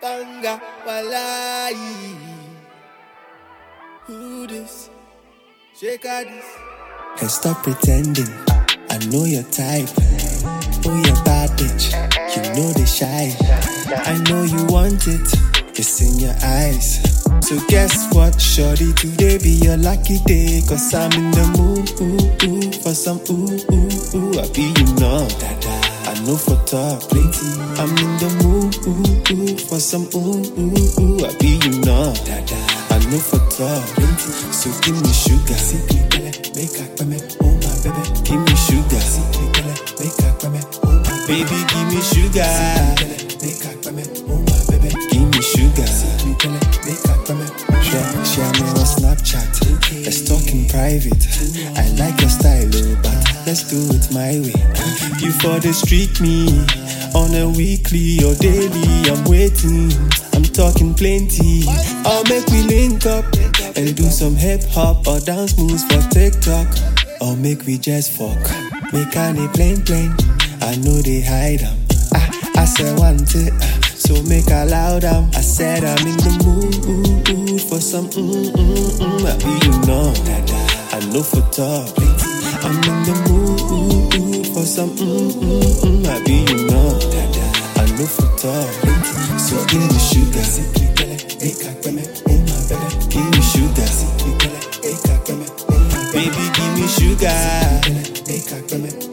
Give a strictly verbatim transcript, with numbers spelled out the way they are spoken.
Banga, walai. Who this? Shake this. And stop pretending, I know your type. Oh, you're bad bitch, you know the shy. I know you want it, it's in your eyes. So guess what, shorty, today be your lucky day. Cause I'm in the mood, ooh, ooh, for some ooh, ooh, ooh. I be you know, I know for talk, plenty. I'm in the mood, ooh, ooh, for some ooh, ooh, ooh. I be you know, I know for talk, plenty. So give me sugar, make a comment, oh my baby. Give me sugar, make a comment, oh my baby. Give me sugar, make a comment, oh my baby. Give me sugar, make a comment. Share, share me on Snapchat. Let's talk in private. I like your style, oh, but let's do it my way. You for the street me on a weekly or daily. I'm waiting. I'm talking plenty. I'll make we link up and do some hip hop or dance moves for TikTok. Or make we just fuck. Make any plain plain. I know they hide them. I, I said want it, so make a loud them. I said I'm in the mood for some mm mm mm. I be you know, I know for talk. I'm in the mood for some mm mm mm. I be you know, I know for talk. So give me sugar, give me sugar, baby give me sugar.